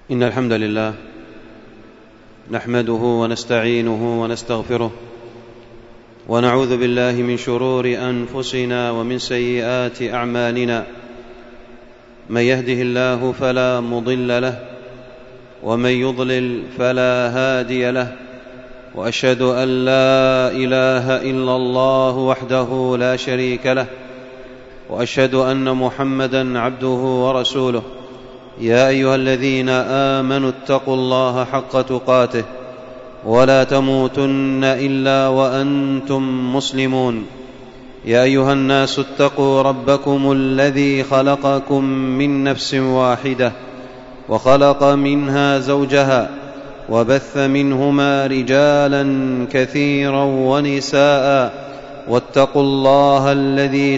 إن الحمد لله نحمده ونستعينه ونستغفره ونعوذ بالله من شرور أنفسنا ومن سيئات أعمالنا. من يهده الله فلا مضل له ومن يضلل فلا هادي له، وأشهد أن لا إله إلا الله وحده لا شريك له، وأشهد أن محمدًا عبده ورسوله. يا أيها الذين آمنوا اتقوا الله حق تقاته ولا تموتن إلا وأنتم مسلمون. يا أيها الناس اتقوا ربكم الذي خلقكم من نفس واحدة وخلق منها زوجها وبث منهما رجالا كثيرا ونساء، واتقوا الله الذي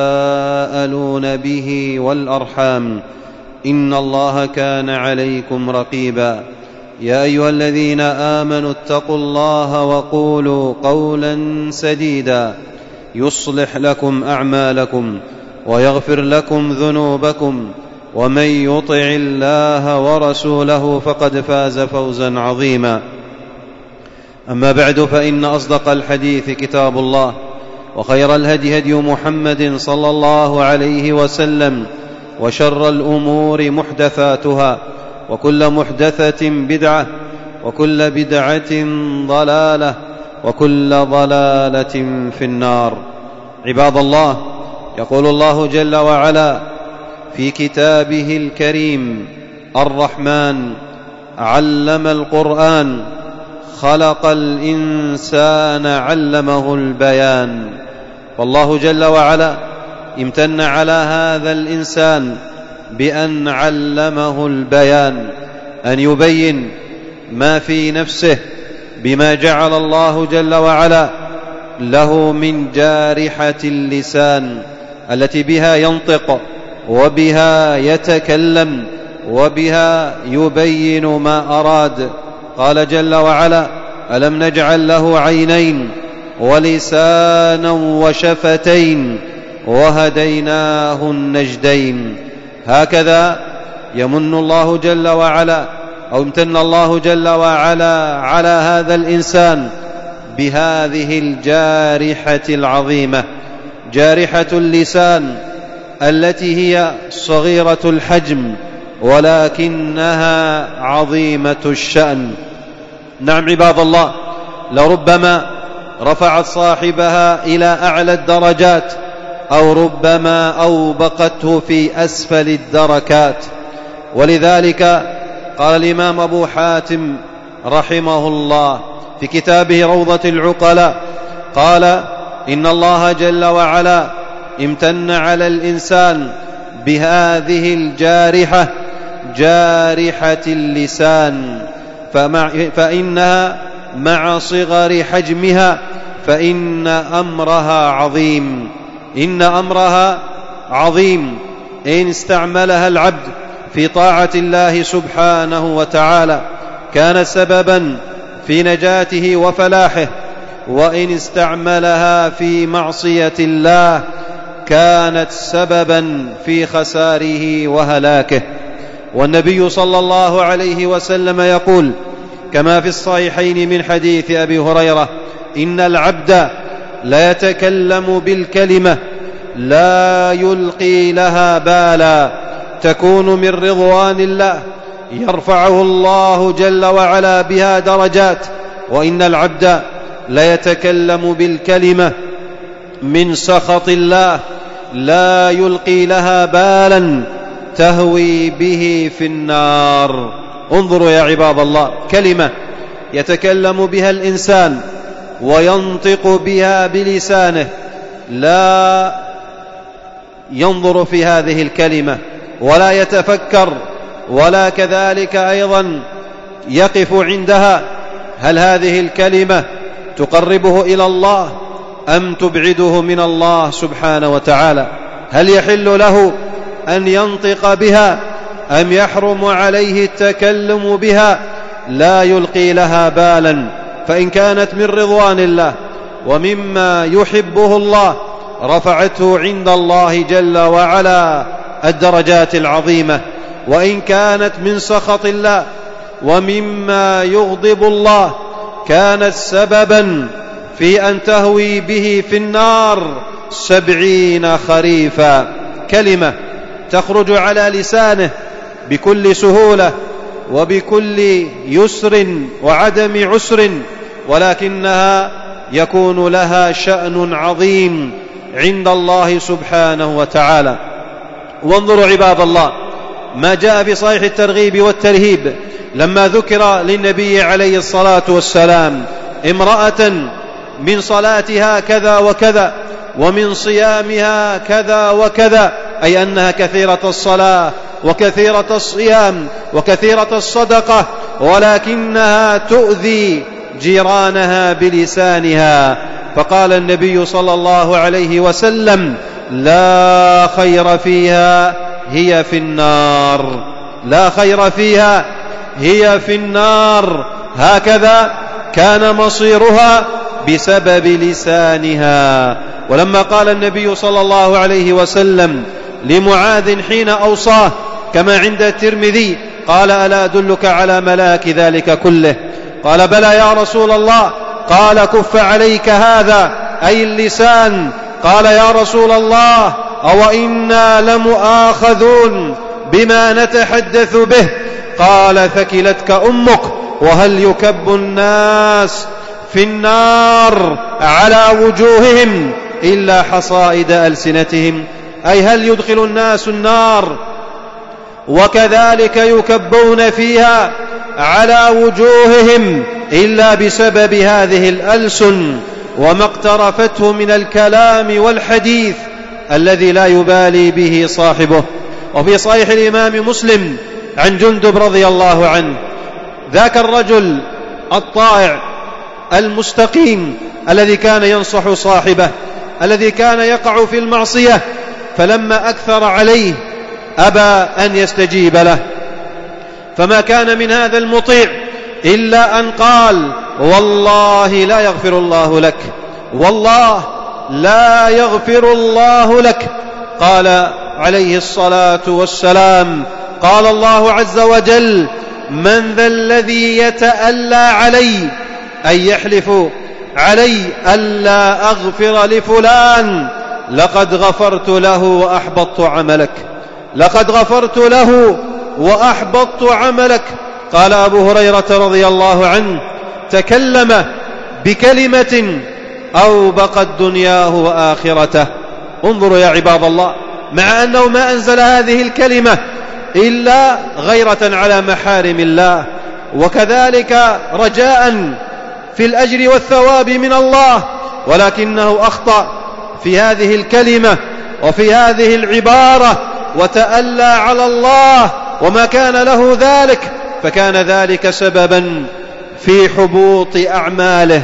تساءلون به والأرحام، إن الله كان عليكم رقيبا. يا أيها الذين آمنوا اتقوا الله وقولوا قولا سديدا يصلح لكم أعمالكم ويغفر لكم ذنوبكم، ومن يطع الله ورسوله فقد فاز فوزا عظيما. أما بعد، فإن أصدق الحديث كتاب الله، وخير الهدي هدي محمد صلى الله عليه وسلم، وشر الأمور محدثاتها، وكل محدثة بدعة، وكل بدعة ضلالة، وكل ضلالة في النار. عباد الله، يقول الله جل وعلا في كتابه الكريم: الرحمن علم القرآن خلق الإنسان علمه البيان. فالله جل وعلا امتن على هذا الإنسان بأن علمه البيان، أن يبين ما في نفسه بما جعل الله جل وعلا له من جارحة اللسان التي بها ينطق وبها يتكلم وبها يبين ما أراد. قال جل وعلا: ألم نجعل له عينين ولسانا وشفتين وهديناه النجدين. هكذا يمن الله جل وعلا، أو امتن الله جل وعلا على هذا الإنسان بهذه الجارحة العظيمة، جارحة اللسان التي هي صغيرة الحجم ولكنها عظيمة الشأن. نعم عباد الله، لربما رفعت صاحبها إلى أعلى الدرجات، أو ربما أوبقته في أسفل الدركات. ولذلك قال الإمام أبو حاتم رحمه الله في كتابه روضة العقلاء، قال: إن الله جل وعلا امتن على الإنسان بهذه الجارحة، جارحة اللسان، فإنها مع صغر حجمها فإن أمرها عظيم. إن أمرها عظيم إن استعملها العبد في طاعة الله سبحانه وتعالى كان سببا في نجاته وفلاحه، وإن استعملها في معصية الله كانت سببا في خساره وهلاكه. والنبي صلى الله عليه وسلم يقول كما في الصحيحين من حديث أبي هريرة: إن العبد لا يتكلم بالكلمة لا يلقي لها بالا تكون من رضوان الله يرفعه الله جل وعلا بها درجات، وإن العبد لا يتكلم بالكلمة من سخط الله لا يلقي لها بالا تهوي به في النار. انظروا يا عباد الله، كلمة يتكلم بها الإنسان وينطق بها بلسانه، لا ينظر في هذه الكلمة ولا يتفكر، ولا كذلك أيضا يقف عندها: هل هذه الكلمة تقربه إلى الله أم تبعده من الله سبحانه وتعالى؟ هل يحل له أن ينطق بها أم يحرم عليه التكلم بها؟ لا يلقي لها بالا، فإن كانت من رضوان الله ومما يحبه الله رفعته عند الله جل وعلا الدرجات العظيمة، وإن كانت من سخط الله ومما يغضب الله كانت سببا في أن تهوي به في النار 70 خريفا. كلمة تخرج على لسانه بكل سهولة وبكل يسر وعدم عسر، ولكنها يكون لها شأن عظيم عند الله سبحانه وتعالى. وانظروا عباد الله ما جاء في صحيح الترغيب والترهيب لما ذكر للنبي عليه الصلاة والسلام امرأة من صلاتها كذا وكذا ومن صيامها كذا وكذا، أي أنها كثيرة الصلاة وكثيرة الصيام وكثيرة الصدقة، ولكنها تؤذي جيرانها بلسانها. فقال النبي صلى الله عليه وسلم: لا خير فيها، هي في النار. لا خير فيها، هي في النار. هكذا كان مصيرها بسبب لسانها. ولما قال النبي صلى الله عليه وسلم لمعاذ حين أوصاه كما عند الترمذي قال: ألا أدلك على ملاك ذلك كله؟ قال: بلى يا رسول الله. قال: كف عليك هذا، أي اللسان. قال: يا رسول الله، أو إنا لمؤاخذون بما نتحدث به؟ قال: ثكلتك أمك. وهل يكب الناس في النار على وجوههم إلا حصائد ألسنتهم؟ أي هل يدخل الناس النار وكذلك يكبون فيها على وجوههم إلا بسبب هذه الألسن وما اقترفته من الكلام والحديث الذي لا يبالي به صاحبه. وفي صحيح الإمام مسلم عن جندب رضي الله عنه ذاك الرجل الطائع المستقيم الذي كان ينصح صاحبه، الذي كان يقع في المعصية، فلما أكثر عليه أبى أن يستجيب له، فما كان من هذا المطيع إلا أن قال: والله لا يغفر الله لك، والله لا يغفر الله لك. قال عليه الصلاة والسلام: قال الله عز وجل: من ذا الذي يتألى علي، أي يحلف علي ألا أغفر لفلان، لقد غفرت له وأحبطت عملك، لقد غفرت له وأحبطت عملك. قال أبو هريرة رضي الله عنه: تكلم بكلمة أوبقت دنياه وآخرته. انظروا يا عباد الله، مع أنه ما أنزل هذه الكلمة إلا غيرة على محارم الله، وكذلك رجاء في الأجر والثواب من الله، ولكنه أخطأ في هذه الكلمة وفي هذه العبارة وتألى على الله وما كان له ذلك، فكان ذلك سببا في حبوط أعماله.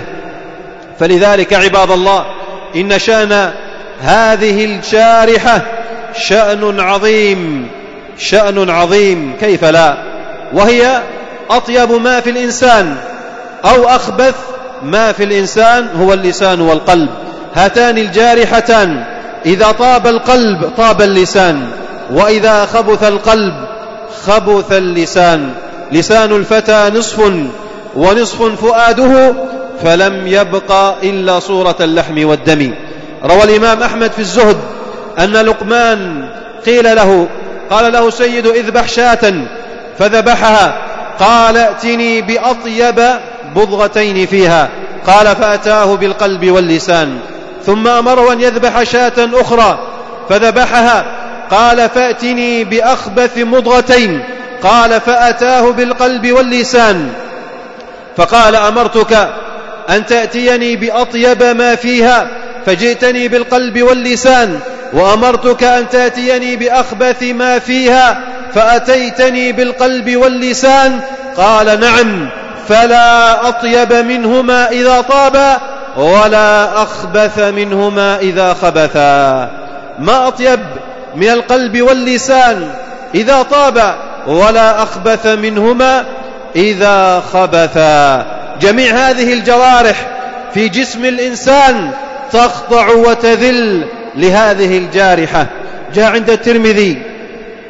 فلذلك عباد الله إن شأن هذه الجارحة شأن عظيم، شأن عظيم كيف لا، وهي أطيب ما في الإنسان أو أخبث ما في الإنسان هو اللسان والقلب. هاتان الجارحتان إذا طاب القلب طاب اللسان، وإذا خبث القلب خبث اللسان. لسان الفتى نصف ونصف فؤاده، فلم يبق إلا صورة اللحم والدم. روى الإمام أحمد في الزهد أن لقمان قال له سيد: اذبح شاة، فذبحها. قال: ائتني بأطيب بضغتين فيها. قال: فأتاه بالقلب واللسان. ثم أمره أن يذبح شاة أخرى فذبحها. قال: فأتني بأخبث مضغتين. قال: فأتاه بالقلب واللسان. فقال: أمرتك أن تأتيني بأطيب ما فيها فجئتني بالقلب واللسان، وأمرتك أن تأتيني بأخبث ما فيها فأتيتني بالقلب واللسان. قال: نعم، فلا أطيب منهما إذا طابا ولا أخبث منهما إذا خبثا. ما أطيب من القلب واللسان إذا طابا، ولا أخبث منهما إذا خبثا. جميع هذه الجوارح في جسم الإنسان تخضع وتذل لهذه الجارحة. جاء عند الترمذي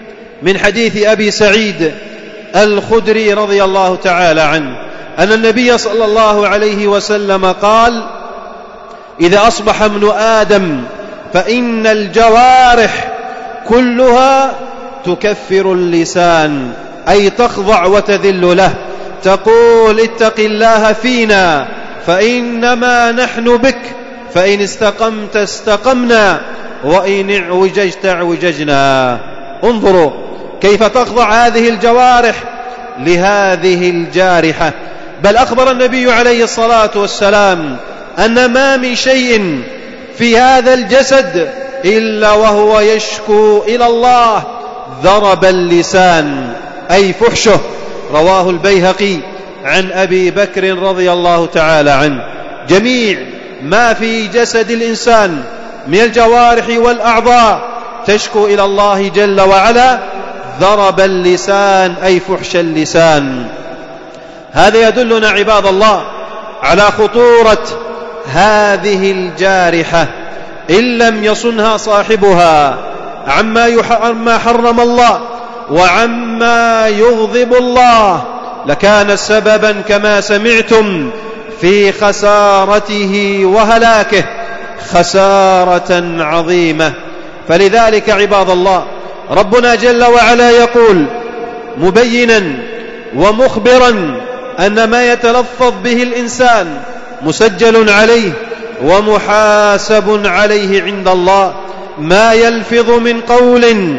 من حديث أبي سعيد الخدري رضي الله تعالى عنه أن النبي صلى الله عليه وسلم قال: إذا أصبح ابن آدم فإن الجوارح كلها تكفر اللسان، أي تخضع وتذل له، تقول: اتق الله فينا فإنما نحن بك، فإن استقمت استقمنا وإن اعوججت اعوججنا. انظروا كيف تخضع هذه الجوارح لهذه الجارحة. بل أخبر النبي عليه الصلاة والسلام أن ما من شيء في هذا الجسد إلا وهو يشكو إلى الله ضرب اللسان، أي فحشه. رواه البيهقي عن أبي بكر رضي الله تعالى عنه. جميع ما في جسد الإنسان من الجوارح والأعضاء تشكو إلى الله جل وعلا ضرب اللسان، أي فحش اللسان. هذا يدلنا عباد الله على خطورة هذه الجارحة إن لم يصنها صاحبها عما حرم الله وعما يغضب الله، لكان سببا كما سمعتم في خسارته وهلاكه، خسارة عظيمة. فلذلك عباد الله ربنا جل وعلا يقول مبينا ومخبرا أن ما يتلفظ به الإنسان مسجل عليه ومحاسب عليه عند الله. ما يلفظ من قول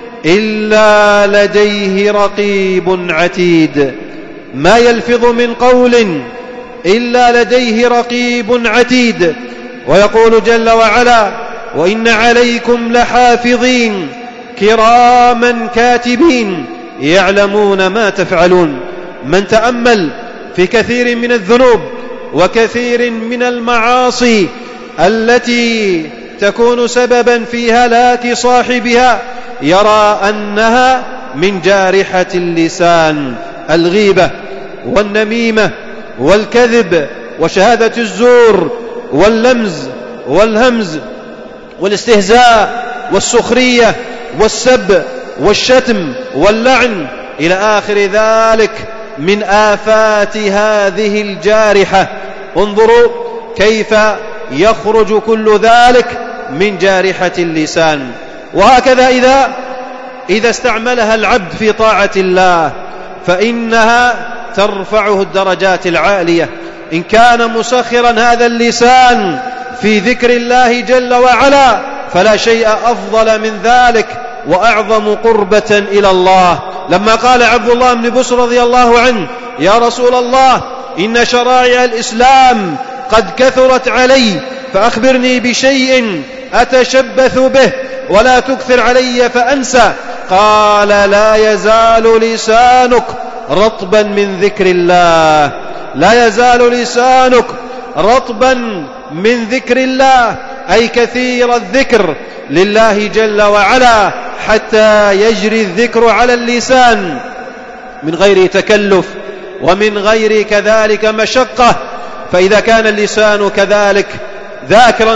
إلا لديه رقيب عتيد، ما يلفظ من قول إلا لديه رقيب عتيد. ويقول جل وعلا: وإن عليكم لحافظين كراما كاتبين يعلمون ما تفعلون. من تأمل في كثير من الذنوب وكثير من المعاصي التي تكون سببا في هلاك صاحبها يرى أنها من جارحة اللسان: الغيبة والنميمة والكذب وشهادة الزور واللمز والهمز والاستهزاء والسخرية والسب والشتم واللعن إلى آخر ذلك من آفات هذه الجارحة. انظروا كيف يخرج كل ذلك من جارحة اللسان. وهكذا إذا استعملها العبد في طاعة الله فإنها ترفعه الدرجات العالية. إن كان مسخرا هذا اللسان في ذكر الله جل وعلا فلا شيء أفضل من ذلك وأعظم قربة إلى الله. لما قال عبد الله بن بسر رضي الله عنه: يا رسول الله، إن شرائع الإسلام قد كثرت علي، فأخبرني بشيء أتشبث به ولا تكثر علي فأنسى. قال: لا يزال لسانك رطبا من ذكر الله، لا يزال لسانك رطبا من ذكر الله، أي كثير الذكر لله جل وعلا حتى يجري الذكر على اللسان من غير تكلف ومن غير كذلك مشقة. فإذا كان اللسان كذلك ذاكرا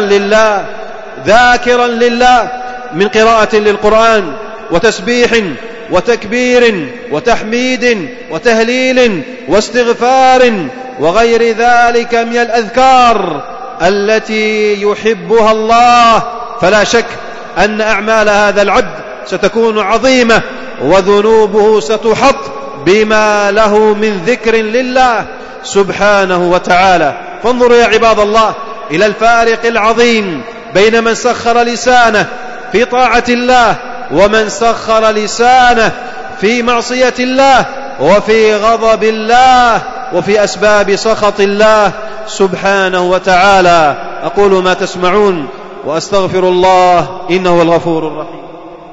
لله من قراءة للقرآن وتسبيح وتكبير وتحميد وتهليل واستغفار وغير ذلك من الأذكار التي يحبها الله، فلا شك أن أعمال هذا العبد ستكون عظيمة وذنوبه ستحط بما له من ذكر لله سبحانه وتعالى. فانظروا يا عباد الله إلى الفارق العظيم بين من سخر لسانه في طاعة الله ومن سخر لسانه في معصية الله وفي غضب الله وفي أسباب سخط الله سبحانه وتعالى. أقول ما تسمعون وأستغفر الله إنه هو الغفور الرحيم.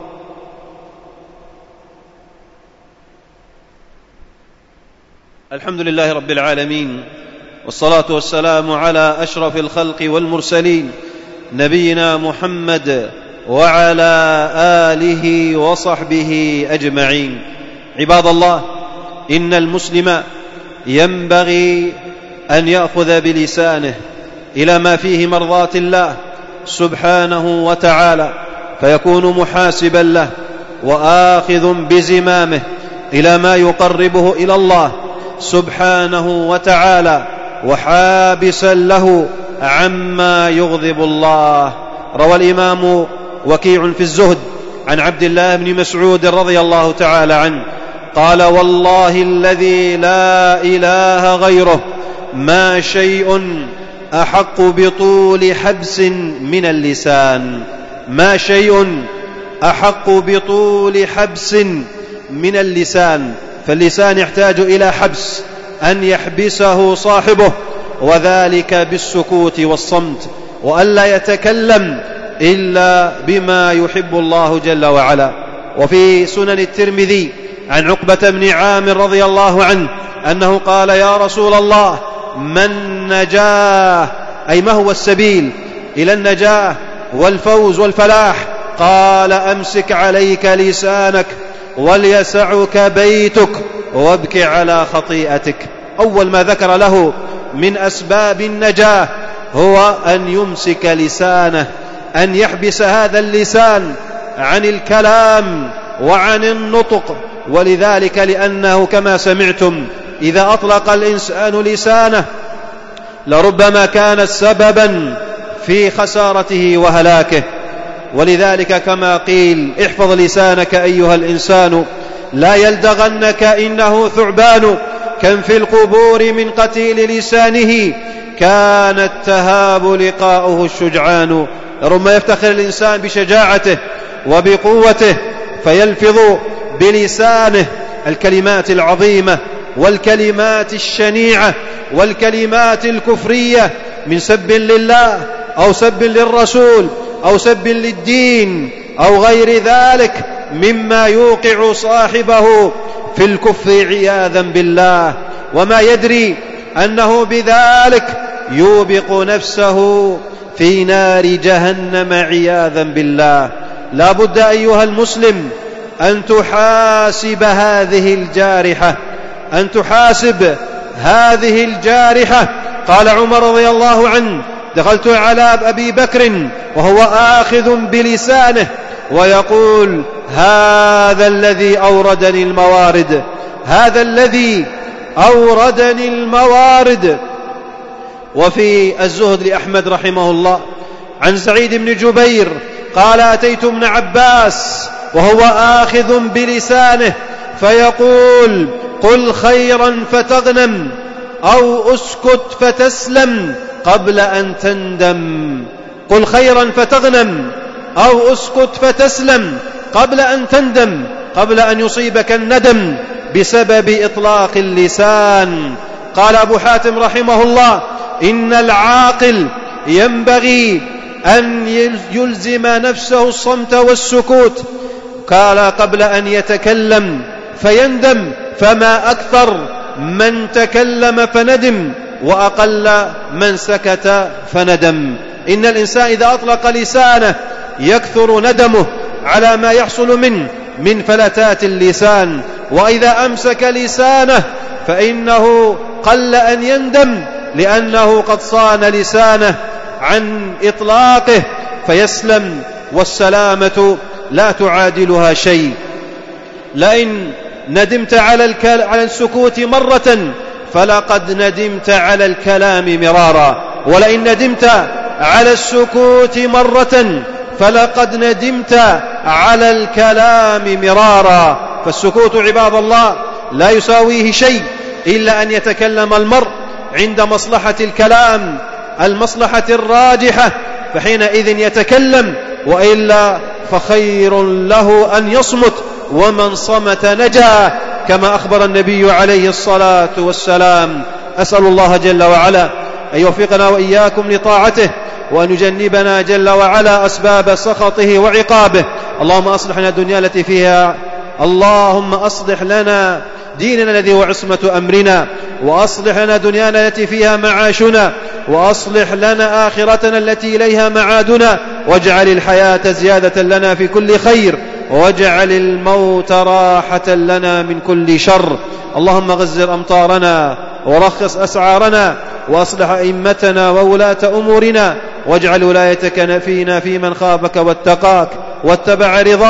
الحمد لله رب العالمين، والصلاة والسلام على أشرف الخلق والمرسلين نبينا محمد وعلى آله وصحبه أجمعين. عباد الله، إن المسلم ينبغي أن يأخذ بلسانه إلى ما فيه مرضاة الله سبحانه وتعالى فيكون محاسبا له وآخذ بزمامه إلى ما يقربه إلى الله سبحانه وتعالى، وحابسا له عما يغضب الله. روى الإمام وكيع في الزهد عن عبد الله بن مسعود رضي الله تعالى عنه قال: والله الذي لا إله غيره ما شيء أحق بطول حبس من اللسان، ما شيء أحق بطول حبس من اللسان. فاللسان يحتاج إلى حبس، أن يحبسه صاحبه، وذلك بالسكوت والصمت، وألا يتكلم إلا بما يحب الله جل وعلا. وفي سنن الترمذي عن عقبة بن عامر رضي الله عنه أنه قال: يا رسول الله، ما النجاة؟ أي ما هو السبيل إلى النجاة والفوز والفلاح؟ قال: أمسك عليك لسانك وليسعك بيتك وابك على خطيئتك. أول ما ذكر له من أسباب النجاة هو أن يمسك لسانه، أن يحبس هذا اللسان عن الكلام وعن النطق. ولذلك لأنه كما سمعتم إذا أطلق الإنسان لسانه لربما كان سببا في خسارته وهلاكه. ولذلك كما قيل: احفظ لسانك أيها الإنسان لا يلدغنك إنه ثعبان، كم في القبور من قتيل لسانه كانت تهاب لقاؤه الشجعان. ربما يفتخر الإنسان بشجاعته وبقوته فيلفظ بلسانه الكلمات العظيمة والكلمات الشنيعة والكلمات الكفرية من سب لله أو سب للرسول أو سب للدين أو غير ذلك مما يوقع صاحبه في الكفر عياذا بالله، وما يدري أنه بذلك يوبق نفسه في نار جهنم عياذا بالله. لا بد أيها المسلم أن تحاسب هذه الجارحة، أن تحاسب هذه الجارحة. قال عمر رضي الله عنه: دخلت على أبي بكر وهو آخذ بلسانه ويقول: هذا الذي أوردني الموارد، هذا الذي أوردني الموارد. وفي الزهد لأحمد رحمه الله عن سعيد بن جبير قال: أتيت ابن عباس وهو آخذ بلسانه فيقول: قل خيرا فتغنم أو أسكت فتسلم قبل أن تندم. قل خيرا فتغنم أو أسكت فتسلم قبل أن تندم، قبل أن يصيبك الندم بسبب إطلاق اللسان. قال أبو حاتم رحمه الله: إن العاقل ينبغي أن يلزم نفسه الصمت والسكوت، قال قبل أن يتكلم فيندم، فما أكثر من تكلم فندم وأقل من سكت فندم. إن الإنسان إذا أطلق لسانه يكثر ندمه على ما يحصل منه من فلتات اللسان، وإذا أمسك لسانه فإنه قل أن يندم لأنه قد صان لسانه عن إطلاقه فيسلم، والسلامة لا تعادلها شيء. لئن ندمت على السكوت مرة فلقد ندمت على الكلام مرارا، ولئن ندمت على السكوت مرة فلقد ندمت على الكلام مرارا. فالسكوت عباد الله لا يساويه شيء إلا أن يتكلم المرء عند مصلحة الكلام، المصلحة الراجحة، فحينئذ يتكلم، وإلا فخير له أن يصمت، ومن صمت نجا، كما أخبر النبي عليه الصلاة والسلام. أسأل الله جل وعلا أن يوفقنا وإياكم لطاعته، وأن يجنبنا جل وعلا أسباب سخطه وعقابه. اللهم أصلح لنا الدنيا التي فيها، اللهم أصلح لنا ديننا الذي هو عصمة أمرنا، وأصلح لنا دنيانا التي فيها معاشنا، وأصلح لنا آخرتنا التي إليها معادنا، واجعل الحياة زيادة لنا في كل خير، واجعل الموت راحة لنا من كل شر. اللهم غزر أمطارنا ورخص أسعارنا، وأصلح أئمتنا وولاة أمورنا، واجعل ولايتك فينا في من خافك واتقاك واتبع رضاك،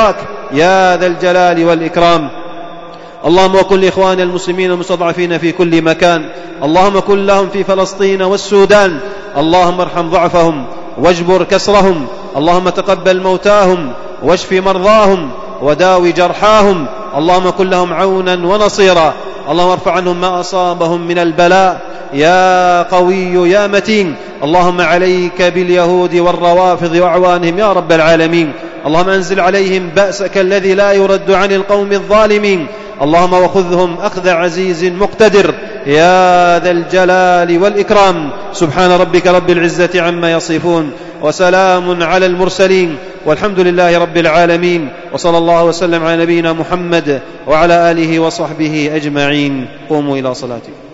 يا ذا الجلال والإكرام. اللهم وكن لإخواننا المسلمين المستضعفين في كل مكان، اللهم كن لهم في فلسطين والسودان، اللهم ارحم ضعفهم واجبر كسرهم، اللهم تقبل موتاهم واشف مرضاهم وداوي جرحاهم، اللهم كن لهم عونا ونصيرا، اللهم ارفع عنهم ما أصابهم من البلاء يا قوي يا متين. اللهم عليك باليهود والروافض وأعوانهم يا رب العالمين، اللهم أنزل عليهم بأسك الذي لا يرد عن القوم الظالمين، اللهم وخذهم أخذ عزيز مقتدر يا ذا الجلال والإكرام. سبحان ربك رب العزة عما يصفون وسلام على المرسلين والحمد لله رب العالمين، وصلى الله وسلم على نبينا محمد وعلى آله وصحبه أجمعين. قوموا إلى صلاتكم.